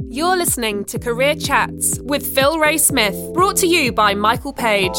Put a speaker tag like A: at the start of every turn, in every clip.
A: You're listening to Career Chats with Phil Ray Smith, brought to you by Michael Page.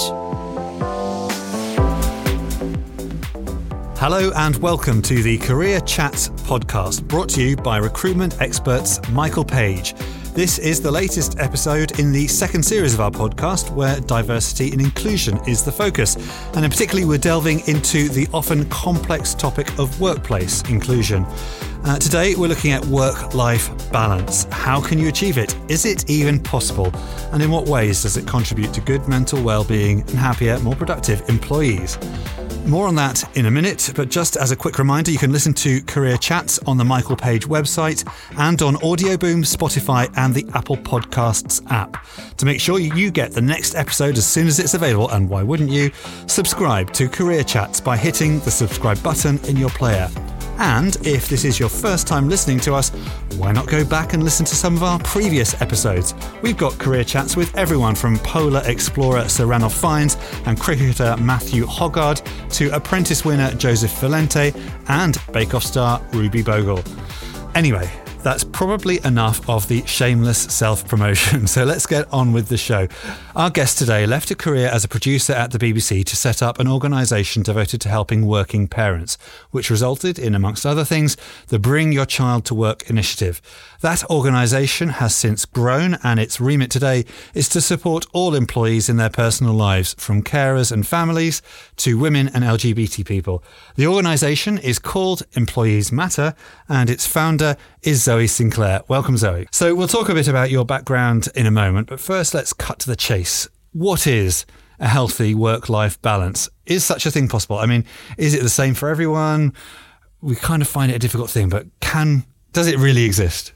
B: Hello and welcome to the Career Chats podcast, brought to you by recruitment experts Michael Page. This is the latest episode in the second series of our podcast, where diversity and inclusion is the focus. And in particular, we're delving into the often complex topic of workplace inclusion. Today, we're looking at work-life balance. How can you achieve it? Is it even possible? And in what ways does it contribute to good mental well-being and happier, more productive employees? More on that in a minute, but just as a quick reminder, you can listen to Career Chats on the Michael Page website and on Audioboom, Spotify and the Apple Podcasts app. To make sure you get the next episode as soon as it's available, and why wouldn't you, subscribe to Career Chats by hitting the subscribe button in your player. And if this is your first time listening to us, why not go back and listen to some of our previous episodes? We've got career chats with everyone from polar explorer Sir Ranulph Fiennes and cricketer Matthew Hoggard to apprentice winner Joseph Valente and Bake Off star Ruby Bogle. Anyway, that's probably enough of the shameless self-promotion, so let's get on with the show. Our guest today left a career as a producer at the BBC to set up an organisation devoted to helping working parents, which resulted in, amongst other things, the Bring Your Child to Work initiative. That organisation has since grown, and its remit today is to support all employees in their personal lives, from carers and families to women and LGBT people. The organisation is called Employees Matter, and its founder is Zoe Sinclair. Welcome, Zoe. So we'll talk a bit about your background in a moment, but first let's cut to the chase. What is a healthy work-life balance? Is such a thing possible? I mean, is it the same for everyone? We kind of find it a difficult thing, but does it really exist?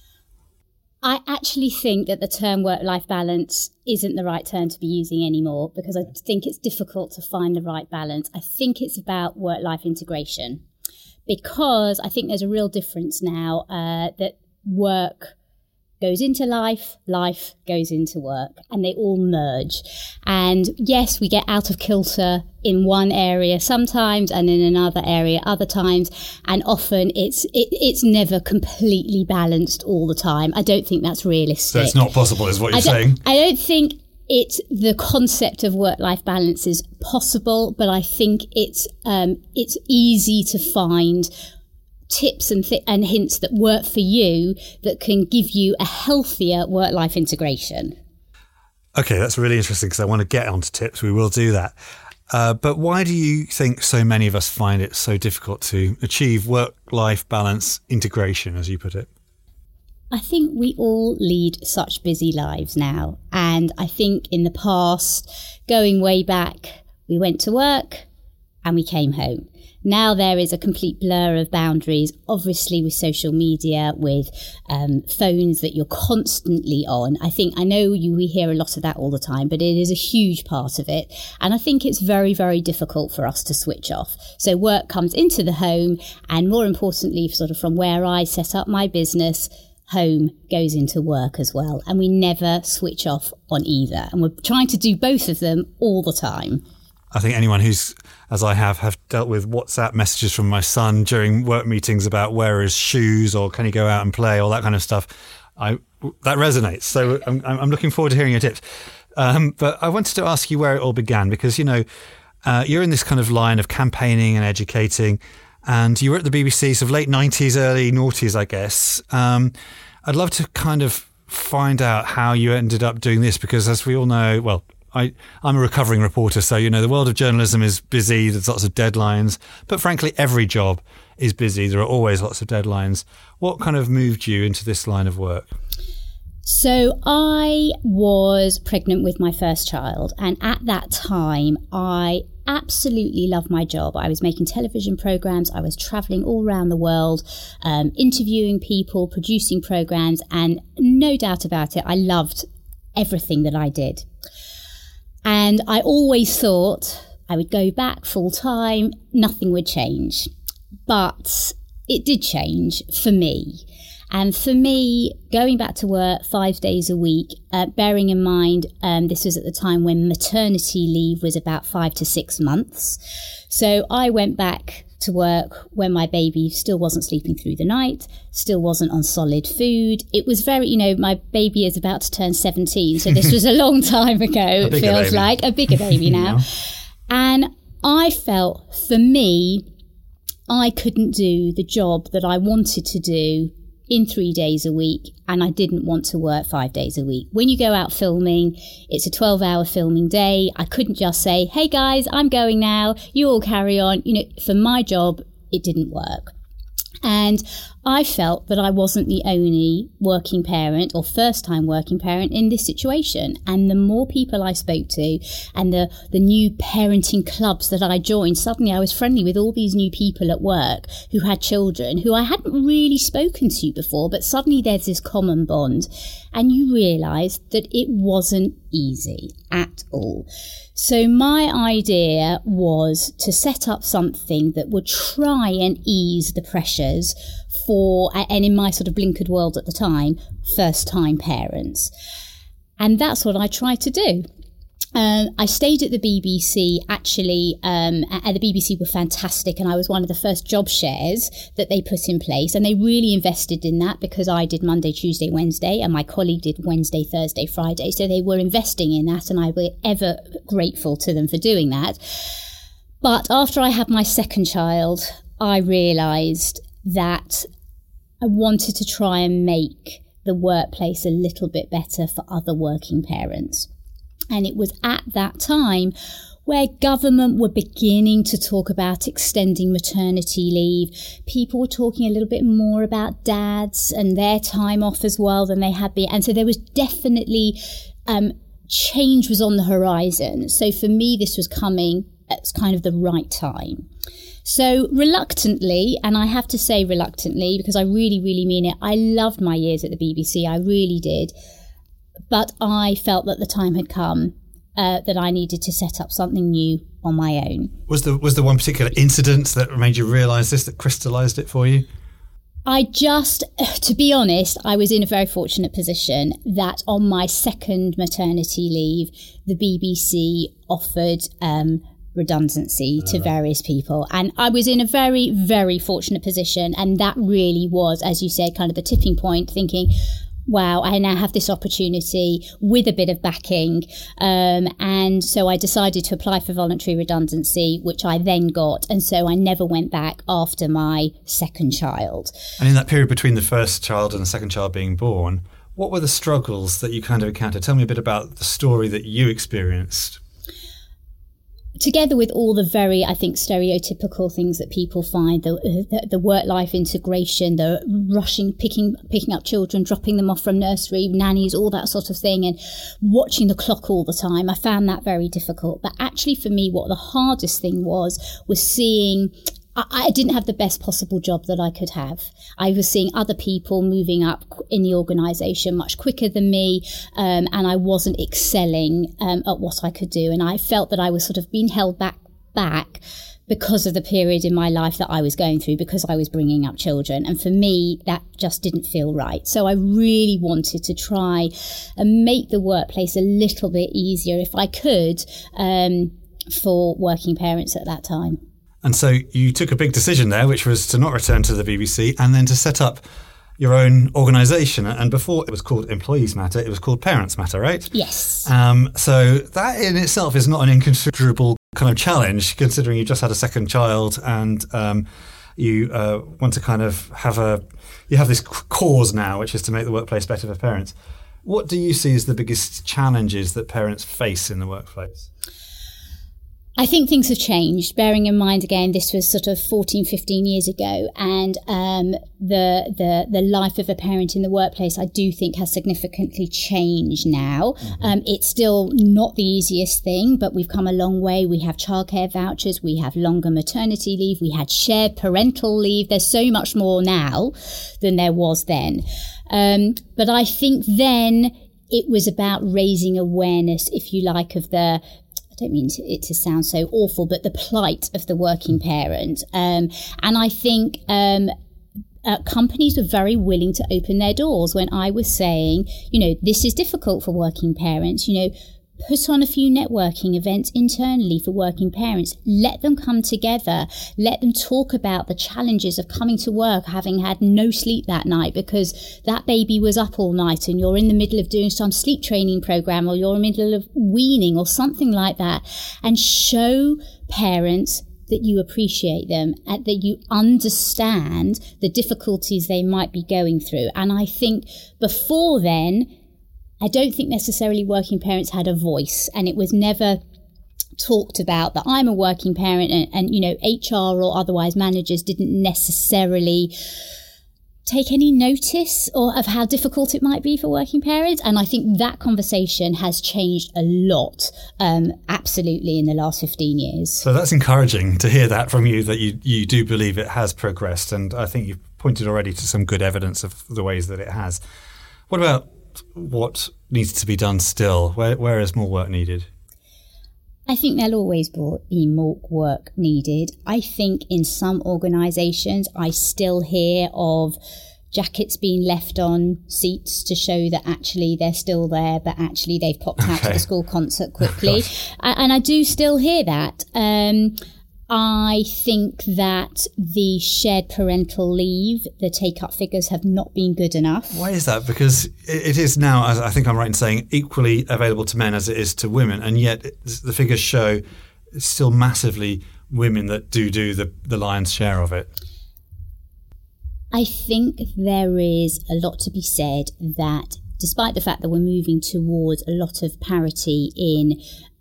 C: I actually think that the term work-life balance isn't the right term to be using anymore, because I think it's difficult to find the right balance. I think it's about work-life integration, because I think there's a real difference now that work goes into life, life goes into work, and they all merge. And yes, we get out of kilter in one area sometimes and in another area other times, and often it's never completely balanced all the time. I don't think that's realistic.
B: So it's not possible, is what you're saying?
C: I don't think the concept of work-life balance is possible, but I think it's easy to find tips and hints that work for you that can give you a healthier work-life integration.
B: Okay, that's really interesting, because I want to get onto tips. We will do that. But why do you think so many of us find it so difficult to achieve work-life balance integration, as you put it?
C: I think we all lead such busy lives now. And I think in the past, going way back, we went to work and we came home. Now there is a complete blur of boundaries, obviously with social media, with phones that you're constantly on. I know we hear a lot of that all the time, but it is a huge part of it. And I think it's very, very difficult for us to switch off. So work comes into the home, and more importantly, sort of from where I set up my business, home goes into work as well. And we never switch off on either. And we're trying to do both of them all the time.
B: I think anyone who's, as I have dealt with WhatsApp messages from my son during work meetings about where are his shoes or can he go out and play, all that kind of stuff, that resonates. So I'm looking forward to hearing your tips. But I wanted to ask you where it all began, because, you're in this kind of line of campaigning and educating, and you were at the BBC sort of late 90s, early noughties, I guess. I'd love to kind of find out how you ended up doing this, because as we all know, well, I'm a recovering reporter, so, the world of journalism is busy. There's lots of deadlines. But frankly, every job is busy. There are always lots of deadlines. What kind of moved you into this line of work?
C: So I was pregnant with my first child. And at that time, I absolutely loved my job. I was making television programs. I was traveling all around the world, interviewing people, producing programs. And no doubt about it, I loved everything that I did. And I always thought I would go back full time, nothing would change. But it did change for me. And for me, going back to work 5 days a week, bearing in mind this was at the time when maternity leave was about 5 to 6 months. So I went back to work when my baby still wasn't sleeping through the night, still wasn't on solid food. It was very, my baby is about to turn 17, so this was a long time ago, it feels
B: baby.
C: like, a bigger baby now. And I felt, for me, I couldn't do the job that I wanted to do in 3 days a week, and I didn't want to work 5 days a week. When you go out filming, it's a 12-hour filming day. I couldn't just say, hey guys, I'm going now, you all carry on. For my job, it didn't work. And I felt that I wasn't the only working parent or first-time working parent in this situation. And the more people I spoke to and the new parenting clubs that I joined, suddenly I was friendly with all these new people at work who had children who I hadn't really spoken to before, but suddenly there's this common bond. And you realise that it wasn't easy at all. So my idea was to set up something that would try and ease the pressures for, and in my sort of blinkered world at the time, first-time parents. And that's what I tried to do. I stayed at the BBC, actually, and the BBC were fantastic, and I was one of the first job shares that they put in place, and they really invested in that because I did Monday, Tuesday, Wednesday, and my colleague did Wednesday, Thursday, Friday, so they were investing in that, and I was ever grateful to them for doing that. But after I had my second child, I realised that I wanted to try and make the workplace a little bit better for other working parents. And it was at that time where government were beginning to talk about extending maternity leave. People were talking a little bit more about dads and their time off as well than they had been. And so there was definitely change was on the horizon. So for me, this was coming at kind of the right time. So reluctantly, and I have to say reluctantly because I really, really mean it, I loved my years at the BBC, I really did. But I felt that the time had come that I needed to set up something new on my own.
B: Was there one particular incident that made you realise this, that crystallised it for you?
C: To be honest, I was in a very fortunate position that on my second maternity leave, the BBC offered redundancy to various people. And I was in a very, very fortunate position. And that really was, as you said, kind of the tipping point, thinking, wow, I now have this opportunity with a bit of backing. And so I decided to apply for voluntary redundancy, which I then got. And so I never went back after my second child.
B: And in that period between the first child and the second child being born, what were the struggles that you kind of encountered? Tell me a bit about the story that you experienced.
C: Together with all the very, I think, stereotypical things that people find, the work-life integration, the rushing, picking up children, dropping them off from nursery, nannies, all that sort of thing, and watching the clock all the time, I found that very difficult. But actually for me, what the hardest thing was seeing I didn't have the best possible job that I could have. I was seeing other people moving up in the organisation much quicker than me, and I wasn't excelling at what I could do. And I felt that I was sort of being held back because of the period in my life that I was going through, because I was bringing up children. And for me, that just didn't feel right. So I really wanted to try and make the workplace a little bit easier, if I could, for working parents at that time.
B: And so you took a big decision there, which was to not return to the BBC and then to set up your own organisation. And before it was called Employees Matter, it was called Parents Matter, right?
C: Yes.
B: So that in itself is not an inconsiderable kind of challenge, considering you just had a second child and you want to kind of you have this cause now, which is to make the workplace better for parents. What do you see as the biggest challenges that parents face in the workplace?
C: I think things have changed, bearing in mind, again, this was sort of 14, 15 years ago, and the life of a parent in the workplace, I do think, has significantly changed now. Mm-hmm. It's still not the easiest thing, but we've come a long way. We have childcare vouchers, we have longer maternity leave, we had shared parental leave. There's so much more now than there was then. But I think then it was about raising awareness, if you like, of I don't mean it to sound so awful, but the plight of the working parent. And I think companies were very willing to open their doors when I was saying, this is difficult for working parents. put on a few networking events internally for working parents. Let them come together. Let them talk about the challenges of coming to work having had no sleep that night because that baby was up all night and you're in the middle of doing some sleep training program, or you're in the middle of weaning or something like that, and show parents that you appreciate them and that you understand the difficulties they might be going through. And I think before then, I don't think necessarily working parents had a voice, and it was never talked about that I'm a working parent, and HR or otherwise managers didn't necessarily take any notice of how difficult it might be for working parents. And I think that conversation has changed a lot, absolutely, in the last 15 years.
B: So that's encouraging to hear that from you, that you do believe it has progressed. And I think you've pointed already to some good evidence of the ways that it has. What about what needs to be done still? Where is more work needed?
C: I think there'll always be more work needed. I think in some organisations, I still hear of jackets being left on seats to show that actually they're still there, but actually they've popped out to the school concert quickly. And I do still hear that. I think that the shared parental leave, the take-up figures have not been good enough.
B: Why is that? Because it is now, I think I'm right in saying, equally available to men as it is to women, and yet the figures show it's still massively women that do the lion's share of it.
C: I think there is a lot to be said that despite the fact that we're moving towards a lot of parity in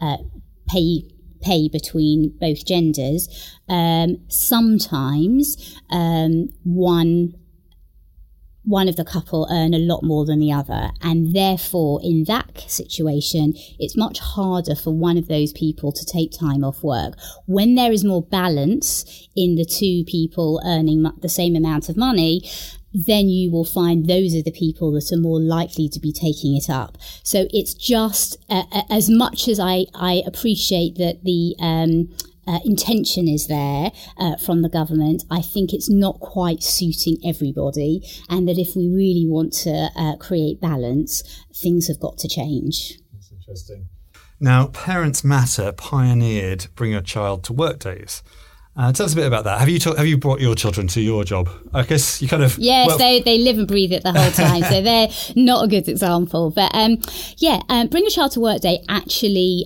C: pay between both genders, sometimes one of the couple earn a lot more than the other, and therefore in that situation it's much harder for one of those people to take time off work. When there is more balance in the two people earning the same amount of money, then you will find those are the people that are more likely to be taking it up. So it's just as much as I appreciate that the intention is there from the government, I think it's not quite suiting everybody, and that if we really want to create balance, things have got to change.
B: That's interesting. Now, Parents Matter pioneered Bring Your Child to Work days. Tell us a bit about that. Have you brought your children to your job? I guess you kind of...
C: Yes, they live and breathe it the whole time, so they're not a good example. But Bring Your Child to Work Day actually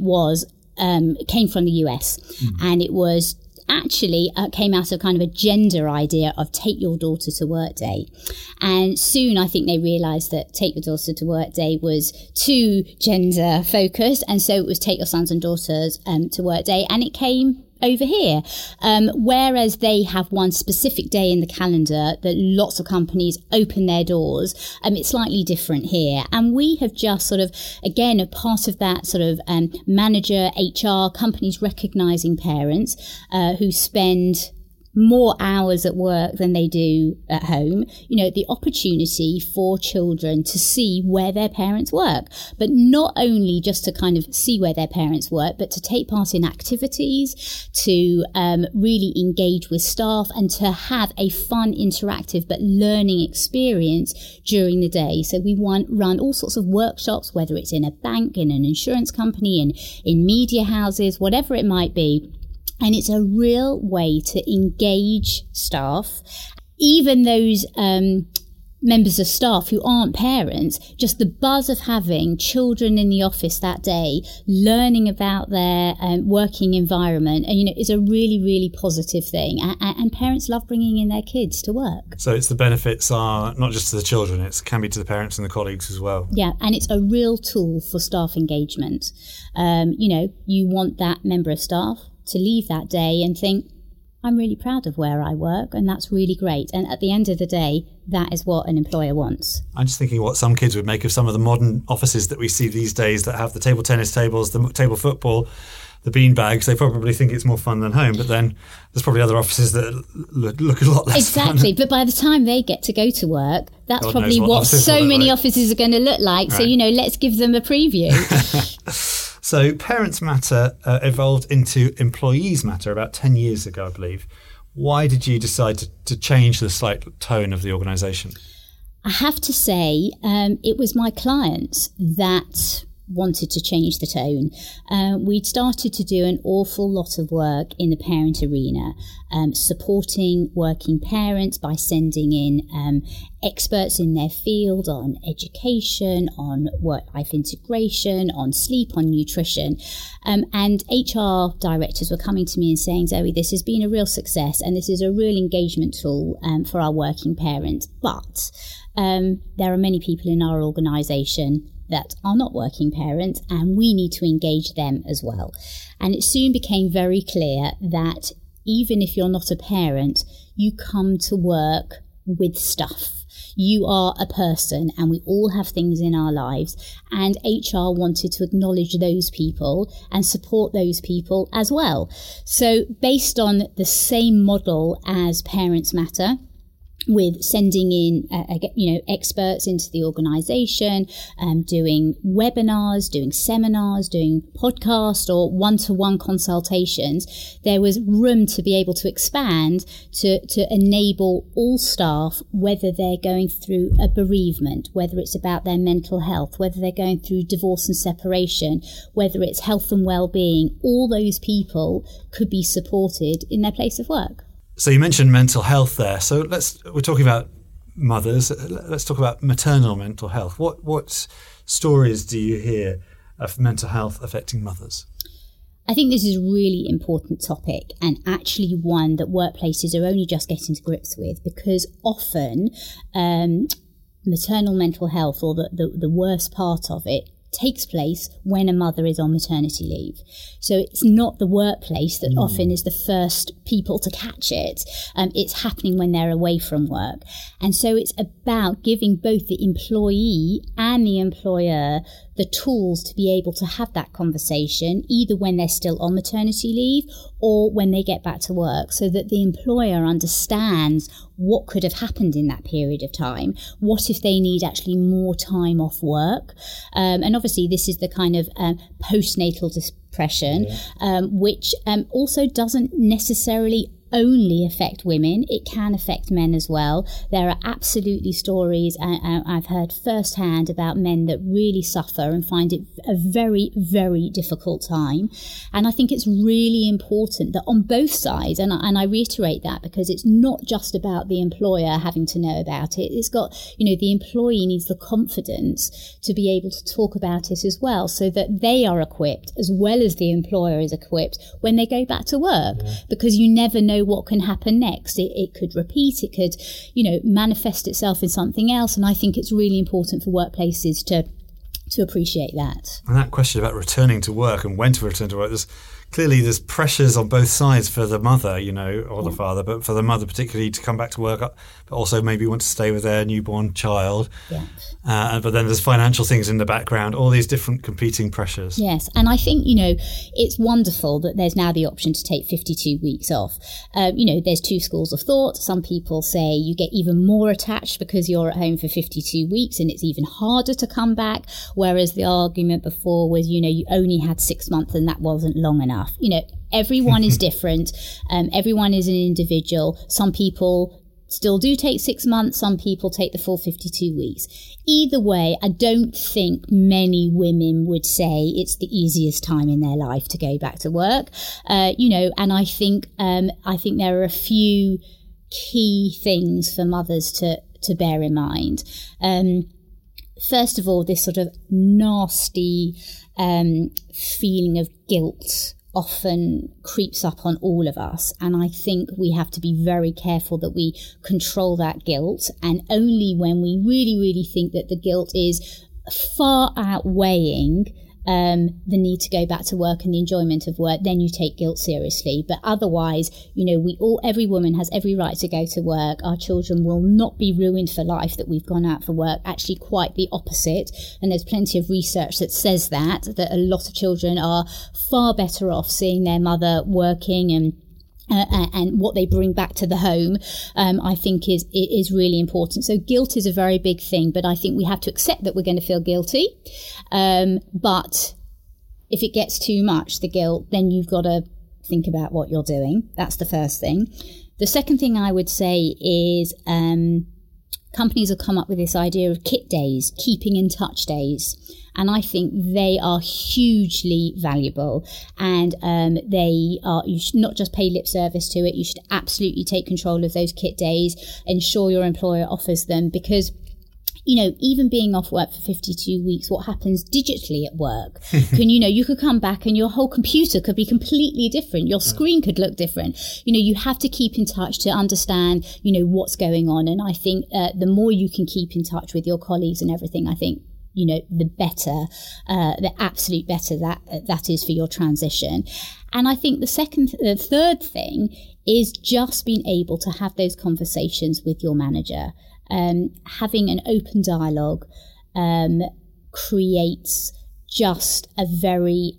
C: came from the US, and it was actually came out of kind of a gender idea of Take Your Daughter to Work Day. And soon I think they realised that Take Your Daughter to Work Day was too gender focused, and so it was Take Your Sons and Daughters to Work Day, and it came over here, whereas they have one specific day in the calendar that lots of companies open their doors. It's slightly different here, and we have just sort of, again, a part of that sort of manager, HR, companies recognising parents who spend more hours at work than they do at home, the opportunity for children to see where their parents work, but not only just to kind of see where their parents work, but to take part in activities, to really engage with staff, and to have a fun, interactive but learning experience during the day. So we run all sorts of workshops, whether it's in a bank, in an insurance company, in media houses, whatever it might be. And it's a real way to engage staff, even those members of staff who aren't parents. Just the buzz of having children in the office that day, learning about their working environment, and is a really, really positive thing. And parents love bringing in their kids to work.
B: So the benefits are not just to the children; it can be to the parents and the colleagues as well.
C: Yeah, and it's a real tool for staff engagement. You want that member of staff to leave that day and think, I'm really proud of where I work, and that's really great. And at the end of the day, that is what an employer wants.
B: I'm just thinking what some kids would make of some of the modern offices that we see these days that have the table tennis tables, the table football, the bean bags. They probably think it's more fun than home, but then there's probably other offices that look a lot less fun.
C: Exactly, but by the time they get to go to work, that's God probably what so many offices are going to look like. Right. So, let's give them a preview.
B: So Parents Matter evolved into Employees Matter about 10 years ago, I believe. Why did you decide to change the slight tone of the organisation?
C: I have to say, it was my clients that wanted to change the tone. We'd started to do an awful lot of work in the parent arena, supporting working parents by sending in experts in their field on education, on work-life integration, on sleep, on nutrition. And HR directors were coming to me and saying, Zoe, this has been a real success and this is a real engagement tool for our working parents. But there are many people in our organisation that are not working parents, and we need to engage them as well. And it soon became very clear that even if you're not a parent, you come to work with stuff. You are a person, and we all have things in our lives, and HR wanted to acknowledge those people and support those people as well. So based on the same model as Parents Matter, with sending in, experts into the organisation, doing webinars, doing seminars, doing podcasts or one-to-one consultations, there was room to be able to expand to enable all staff, whether they're going through a bereavement, whether it's about their mental health, whether they're going through divorce and separation, whether it's health and well-being, all those people could be supported in their place of work.
B: So you mentioned mental health there. So we're talking about mothers. Let's talk about maternal mental health. What stories do you hear of mental health affecting mothers?
C: I think this is a really important topic, and actually one that workplaces are only just getting to grips with, because often maternal mental health, or the worst part of it, takes place when a mother is on maternity leave. So it's not the workplace that often is the first people to catch it. It's happening when they're away from work. And so it's about giving both the employee and the employer the tools to be able to have that conversation, either when they're still on maternity leave or when they get back to work, so that the employer understands what could have happened in that period of time. What if they need actually more time off work? And obviously this is the kind of postnatal depression, which also doesn't necessarily only affect women. It can affect men as well. There are absolutely stories I've heard firsthand about men that really suffer and find it a very, very difficult time. And I think it's really important that on both sides, and I reiterate that because it's not just about the employer having to know about it. It's got, the employee needs the confidence to be able to talk about it as well, so that they are equipped as well as the employer is equipped when they go back to work, because you never know what can happen next. It could repeat, it could, manifest itself in something else. And I think it's really important for workplaces to appreciate that.
B: And that question about returning to work and when to return to work, there's pressures on both sides for the mother, or the father, but for the mother particularly to come back to work, but also maybe want to stay with their newborn child. Yeah. But then there's financial things in the background, all these different competing pressures.
C: Yes. And I think, it's wonderful that there's now the option to take 52 weeks off. There's two schools of thought. Some people say you get even more attached because you're at home for 52 weeks and it's even harder to come back. Whereas the argument before was, you only had 6 months and that wasn't long enough. Everyone is different. Everyone is an individual. Some people still do take 6 months. Some people take the full 52 weeks. Either way, I don't think many women would say it's the easiest time in their life to go back to work. And I think there are a few key things for mothers to bear in mind. First of all, this sort of nasty feeling of guilt often creeps up on all of us, and I think we have to be very careful that we control that guilt, and only when we really, really think that the guilt is far outweighing the need to go back to work and the enjoyment of work, then you take guilt seriously. But otherwise, every woman has every right to go to work. Our children will not be ruined for life that we've gone out for work. Actually, quite the opposite. And there's plenty of research that says that a lot of children are far better off seeing their mother working, and what they bring back to the home, I think is really important. So guilt is a very big thing, but I think we have to accept that we're going to feel guilty. But if it gets too much, the guilt, then you've got to think about what you're doing. That's the first thing. The second thing I would say is companies have come up with this idea of kit days, keeping in touch days. And I think they are hugely valuable, and you should not just pay lip service to it. You should absolutely take control of those kit days, ensure your employer offers them, because even being off work for 52 weeks, what happens digitally at work? You could come back and your whole computer could be completely different. Your screen could look different. You have to keep in touch to understand, what's going on. And I think the more you can keep in touch with your colleagues and everything, I think, the better, the absolute better that is for your transition. And I think the third thing is just being able to have those conversations with your manager. Having an open dialogue creates just a very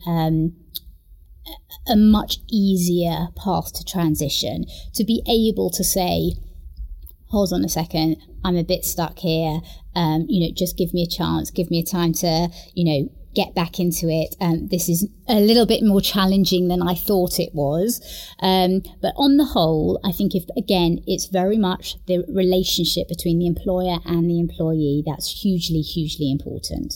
C: a much easier path to transition, to be able to say, hold on a second, I'm a bit stuck here, just give me a chance, give me a time to, get back into it. This is a little bit more challenging than I thought it was. But on the whole, I think it's very much the relationship between the employer and the employee that's hugely, hugely important.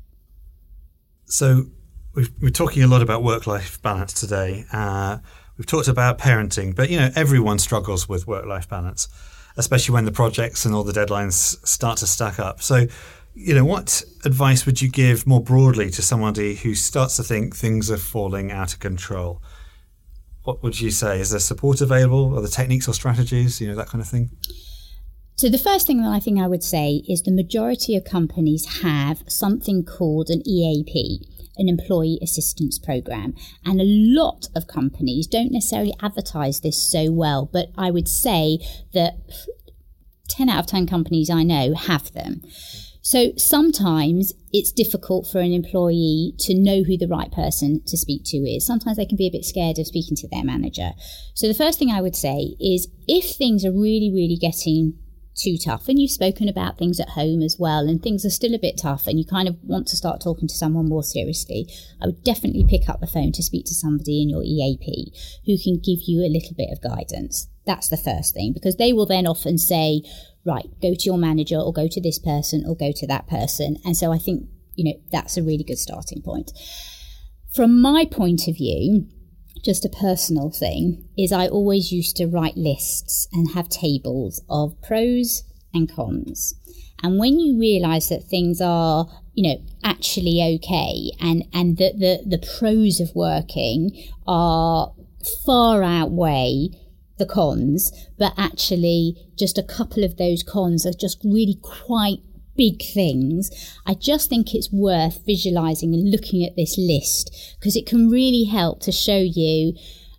B: So we're talking a lot about work-life balance today. We've talked about parenting, but, everyone struggles with work-life balance, especially when the projects and all the deadlines start to stack up. So, what advice would you give more broadly to somebody who starts to think things are falling out of control? What would you say? Is there support available? Are there techniques or strategies, that kind of thing?
C: So the first thing that I think I would say is the majority of companies have something called an EAP, an Employee Assistance Program. And a lot of companies don't necessarily advertise this so well, but I would say that 10 out of 10 companies I know have them. So sometimes it's difficult for an employee to know who the right person to speak to is. Sometimes they can be a bit scared of speaking to their manager. So the first thing I would say is, if things are really, really getting too tough, and you've spoken about things at home as well, and things are still a bit tough, and you kind of want to start talking to someone more seriously, I would definitely pick up the phone to speak to somebody in your EAP who can give you a little bit of guidance. That's the first thing, because they will then often say, right, go to your manager, or go to this person, or go to that person. And so I think, that's a really good starting point. From my point of view, just a personal thing, is I always used to write lists and have tables of pros and cons. And when you realise that things are, actually okay, and that the pros of working are far outweigh the cons, but actually just a couple of those cons are just really quite big things, I just think it's worth visualising and looking at this list, because it can really help to show you,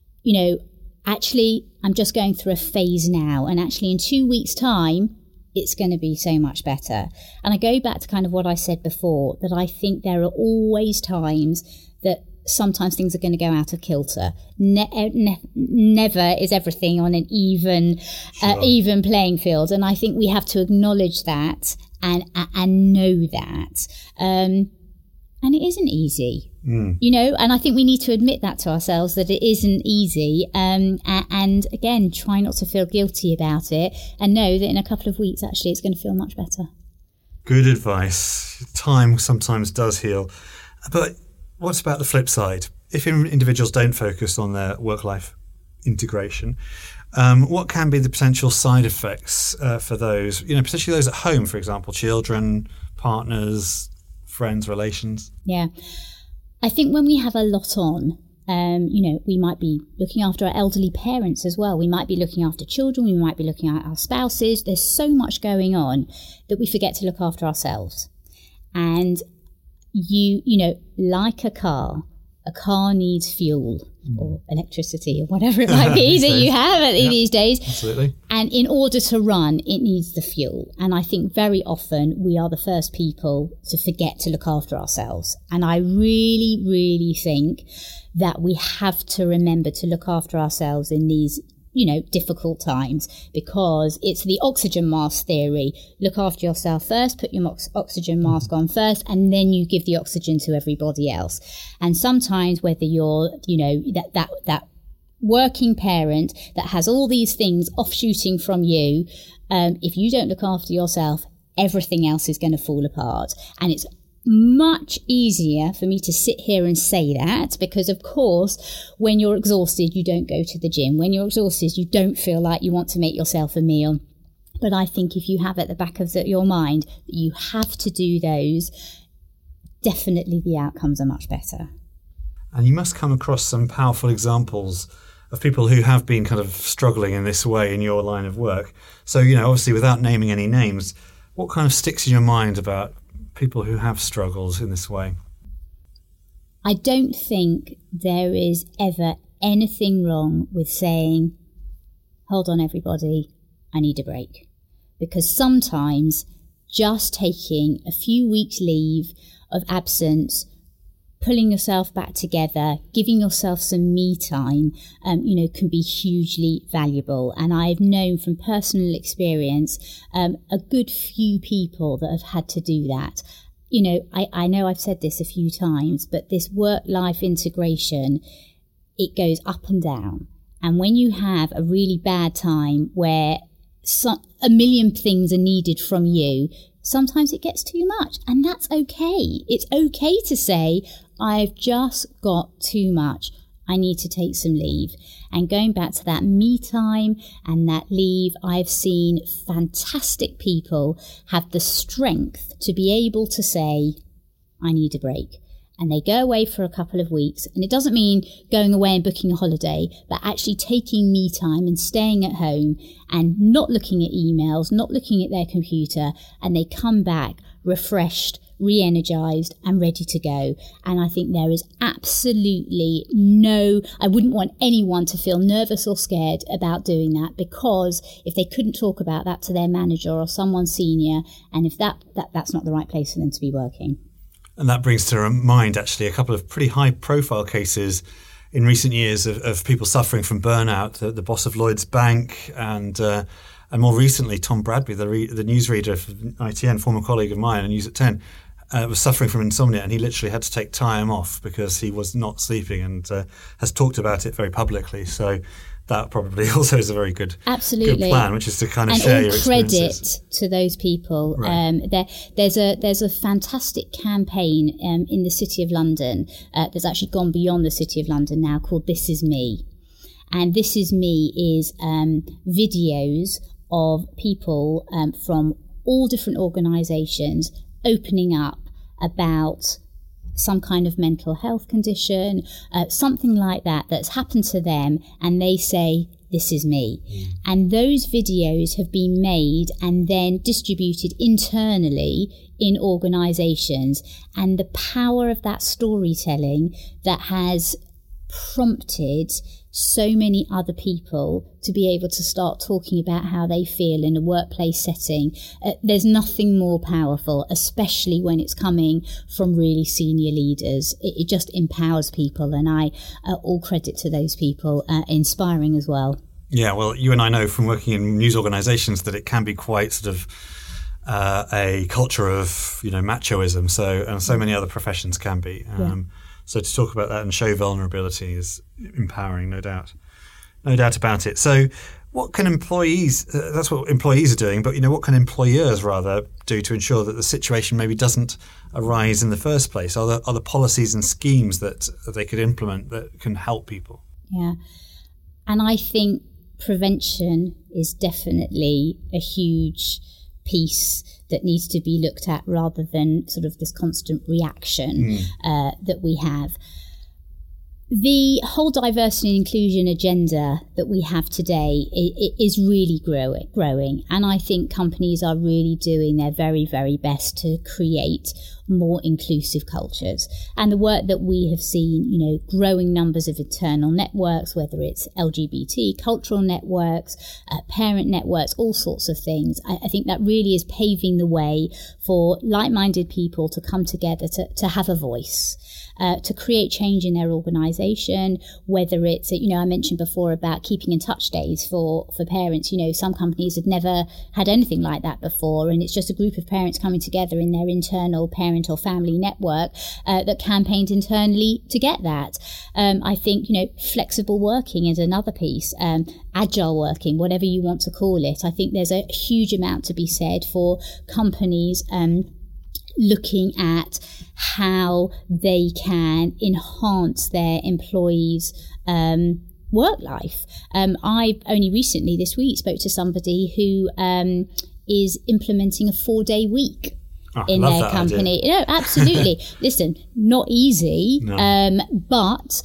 C: actually I'm just going through a phase now, and actually in 2 weeks' time it's going to be so much better. And I go back to kind of what I said before, that I think there are always times that sometimes things are going to go out of kilter. Never is everything on an even playing field, and I think we have to acknowledge that and know that. And it isn't easy, and I think we need to admit that to ourselves, that it isn't easy. And again, try not to feel guilty about it, and know that in a couple of weeks, actually, it's going to feel much better.
B: Good advice. Time sometimes does heal. But what about the flip side? If individuals don't focus on their work-life integration, what can be the potential side effects for those, particularly those at home, for example, children, partners, friends, relations? Yeah.
C: I think when we have a lot on, we might be looking after our elderly parents as well. We might be looking after children. We might be looking at our spouses. There's so much going on that we forget to look after ourselves. And like a car needs fuel or electricity or whatever it might be that you have these days.
B: Absolutely.
C: And in order to run, it needs the fuel. And I think very often we are the first people to forget to look after ourselves. And I really, really think that we have to remember to look after ourselves in these difficult times, because it's the oxygen mask theory. Look after yourself first, put your oxygen mask on first, and then you give the oxygen to everybody else. And sometimes, whether you're, that working parent that has all these things offshooting from you, if you don't look after yourself, everything else is going to fall apart. And it's much easier for me to sit here and say that because, of course, when you're exhausted, you don't go to the gym. When you're exhausted, you don't feel like you want to make yourself a meal. But I think if you have at the back of your mind that you have to do those, definitely the outcomes are much better.
B: And you must come across some powerful examples of people who have been kind of struggling in this way in your line of work. So, obviously without naming any names, what kind of sticks in your mind about people who have struggles in this way?
C: I don't think there is ever anything wrong with saying, hold on everybody, I need a break. Because sometimes just taking a few weeks leave of absence, pulling yourself back together, giving yourself some me time, can be hugely valuable. And I've known from personal experience a good few people that have had to do that. I know I've said this a few times, but this work-life integration, it goes up and down. And when you have a really bad time where a million things are needed from you, sometimes it gets too much, and that's okay. It's okay to say, I've just got too much. I need to take some leave. And going back to that me time and that leave, I've seen fantastic people have the strength to be able to say, I need a break. And they go away for a couple of weeks. And it doesn't mean going away and booking a holiday, but actually taking me time and staying at home and not looking at emails, not looking at their computer. And they come back refreshed, re-energized and ready to go. And I think there is absolutely I wouldn't want anyone to feel nervous or scared about doing that, because if they couldn't talk about that to their manager or someone senior, and if that's not the right place for them to be working.
B: And that brings to mind actually a couple of pretty high profile cases in recent years of people suffering from burnout. The boss of Lloyds Bank and more recently Tom Bradby, the newsreader for ITN, former colleague of mine at News at 10, was suffering from insomnia, and he literally had to take time off because he was not sleeping, and has talked about it very publicly. So that probably also is a very good plan, which is to kind of share your experiences. And all
C: credit to those people.
B: Right.
C: There's a fantastic campaign in the City of London that's actually gone beyond the City of London now, called This Is Me. And This Is Me is videos of people from all different organisations opening up about some kind of mental health condition, something like that's happened to them, and they say, this is me. And those videos have been made and then distributed internally in organisations, and the power of that storytelling that has prompted so many other people to be able to start talking about how they feel in a workplace setting. There's nothing more powerful, especially when it's coming from really senior leaders. It just empowers people, and I all credit to those people, inspiring as well.
B: Yeah, well, you and I know from working in news organisations that it can be quite sort of a culture of machoism. So many other professions can be. So to talk about that and show vulnerability is empowering, no doubt about it. So what can employees, that's what employees are doing, but what can employers rather do to ensure that the situation maybe doesn't arise in the first place? Are there policies and schemes that they could implement that can help people?
C: Yeah, and I think prevention is definitely a huge piece that needs to be looked at, rather than sort of this constant reaction that we have. The whole diversity and inclusion agenda that we have today is really growing, and I think companies are really doing their very, very best to create more inclusive cultures. And the work that we have seen, growing numbers of internal networks, whether it's LGBT, cultural networks, parent networks, all sorts of things. I think that really is paving the way for like-minded people to come together to have a voice, to create change in their organisations, organisation, whether it's, I mentioned before about keeping in touch days for parents. Some companies have never had anything like that before, and it's just a group of parents coming together in their internal parent or family network that campaigned internally to get that. I think, flexible working is another piece, agile working, whatever you want to call it. I think there's a huge amount to be said for companies looking at how they can enhance their employees' work life. I only recently this week spoke to somebody who is implementing a 4-day week in their company. Absolutely. Listen, not easy, but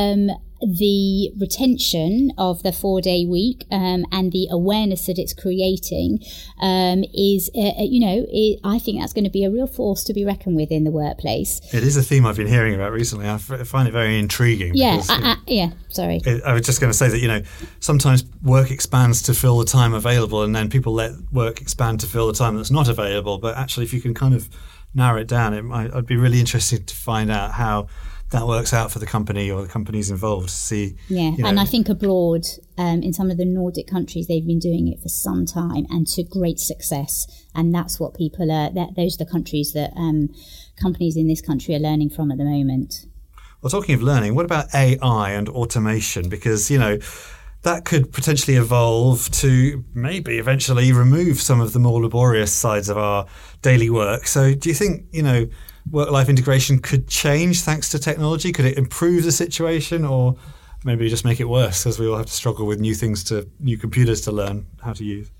C: the retention of the 4-day week and the awareness that it's creating is, I think that's going to be a real force to be reckoned with in the workplace.
B: It is a theme I've been hearing about recently. I find it very intriguing.
C: Sorry.
B: I was just going to say that, sometimes work expands to fill the time available, and then people let work expand to fill the time that's not available. But actually, if you can kind of narrow it down, I'd be really interested to find out how that works out for the company or the companies involved to see.
C: And I think abroad, in some of the Nordic countries, they've been doing it for some time and to great success. And that's what those are the countries that companies in this country are learning from at the moment.
B: Well, talking of learning, what about AI and automation? Because, that could potentially evolve to maybe eventually remove some of the more laborious sides of our daily work. So do you think, work-life integration could change thanks to technology? Could it improve the situation, or maybe just make it worse as we all have to struggle with new computers to learn how to use?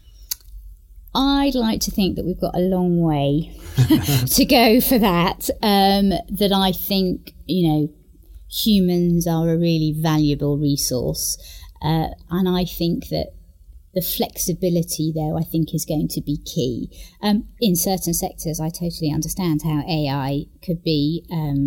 C: I'd like to think that we've got a long way to go for that. That I think, humans are a really valuable resource. And I think that the flexibility, though, I think is going to be key. In certain sectors, I totally understand how AI could be,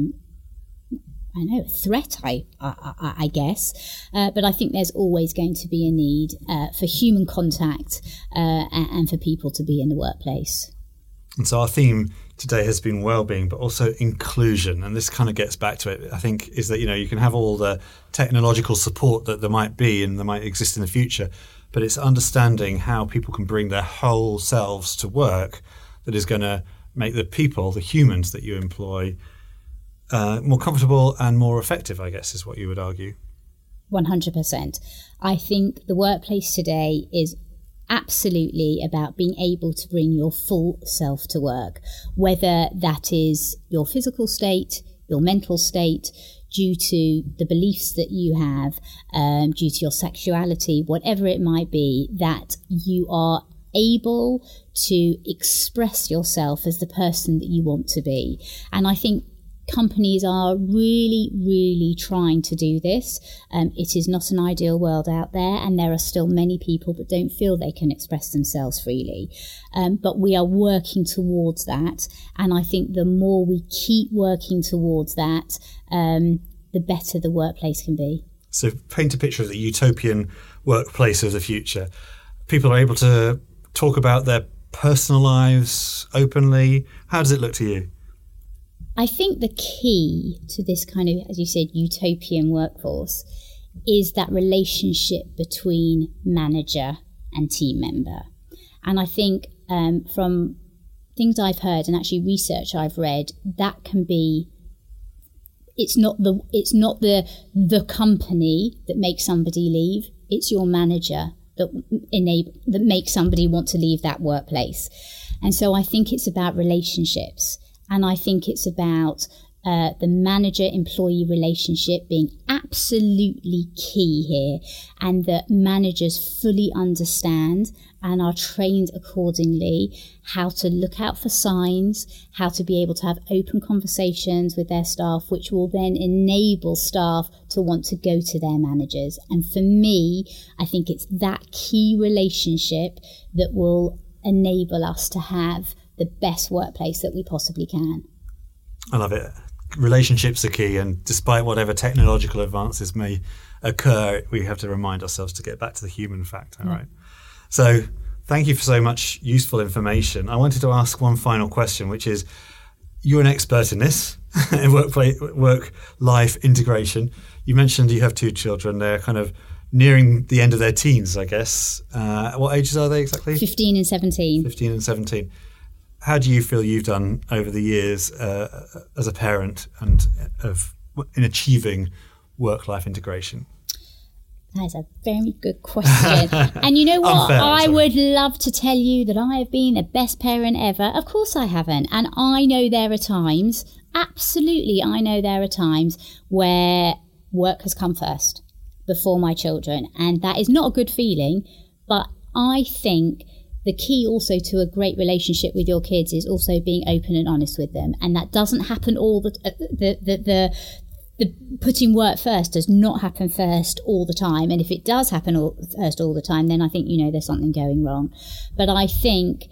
C: a threat, I guess. But I think there's always going to be a need for human contact and for people to be in the workplace.
B: And so our theme today has been well-being, but also inclusion. And this kind of gets back to it, I think, is that, you can have all the technological support that there might be and there might exist in the future, but it's understanding how people can bring their whole selves to work that is going to make the people, the humans that you employ, more comfortable and more effective, I guess, is what you would argue.
C: 100%. I think the workplace today is absolutely about being able to bring your full self to work, whether that is your physical state, your mental state, due to the beliefs that you have, due to your sexuality, whatever it might be, that you are able to express yourself as the person that you want to be. And I think companies are really, really trying to do this. It is not an ideal world out there, and there are still many people that don't feel they can express themselves freely. But we are working towards that, and I think the more we keep working towards that, the better the workplace can be.
B: So paint a picture of the utopian workplace of the future. People are able to talk about their personal lives openly. How does it look to you?
C: I think the key to this kind of, as you said, utopian workforce is that relationship between manager and team member. And I think from things I've heard and actually research I've read, that can be, it's not the company that makes somebody leave, it's your manager that makes somebody want to leave that workplace. And so I think it's about relationships. And I think it's about the manager-employee relationship being absolutely key here, and that managers fully understand and are trained accordingly how to look out for signs, how to be able to have open conversations with their staff, which will then enable staff to want to go to their managers. And for me, I think it's that key relationship that will enable us to have the best workplace that we possibly can.
B: I love it. Relationships are key, and despite whatever technological advances may occur, we have to remind ourselves to get back to the human factor, right? So thank you for so much useful information. I wanted to ask one final question, which is, you're an expert in this, in work-life integration. You mentioned you have 2 children. They're kind of nearing the end of their teens, I guess. What ages are they exactly?
C: 15 and 17.
B: 15 and 17. How do you feel you've done over the years as a parent and in achieving work-life integration?
C: That is a very good question. And you know what? I would love to tell you that I have been the best parent ever. Of course I haven't. And I know there are times, absolutely, I know there are times where work has come first before my children. And that is not a good feeling. But I think the key also to a great relationship with your kids is also being open and honest with them. And that doesn't happen all the putting work first does not happen first all the time. And if it does happen first all the time, then I think, there's something going wrong. But I think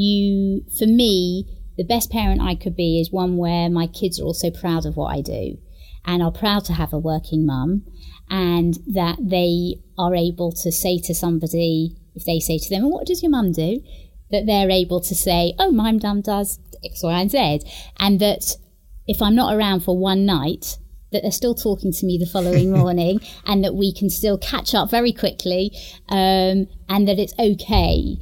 C: for me, the best parent I could be is one where my kids are also proud of what I do and are proud to have a working mum, and that they are able to say to somebody, if they say to them, what does your mum do? That they're able to say, oh, my mum does X, Y, and Z. And that if I'm not around for one night, that they're still talking to me the following morning, and that we can still catch up very quickly, and that it's okay,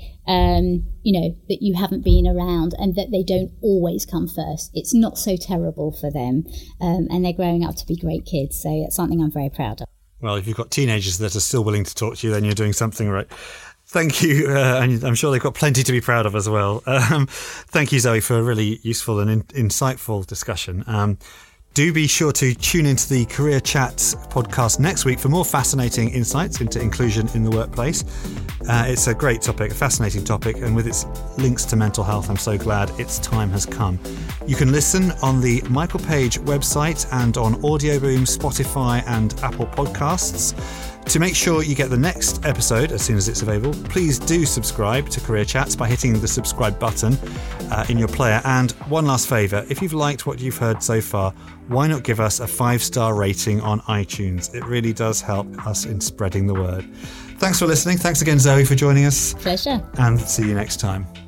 C: that you haven't been around, and that they don't always come first. It's not so terrible for them, and they're growing up to be great kids. So it's something I'm very proud of. Well, if you've got teenagers that are still willing to talk to you, then you're doing something right. Thank you. And I'm sure they've got plenty to be proud of as well. Thank you, Zoe, for a really useful and insightful discussion. Do be sure to tune into the Career Chats podcast next week for more fascinating insights into inclusion in the workplace. It's a great topic, a fascinating topic, and with its links to mental health, I'm so glad its time has come. You can listen on the Michael Page website and on Audioboom, Spotify and Apple Podcasts. To make sure you get the next episode as soon as it's available, please do subscribe to Career Chats by hitting the subscribe button in your player. And one last favour, if you've liked what you've heard so far, why not give us a 5-star rating on iTunes? It really does help us in spreading the word. Thanks for listening. Thanks again, Zoe, for joining us. Pleasure.
B: And see you next time.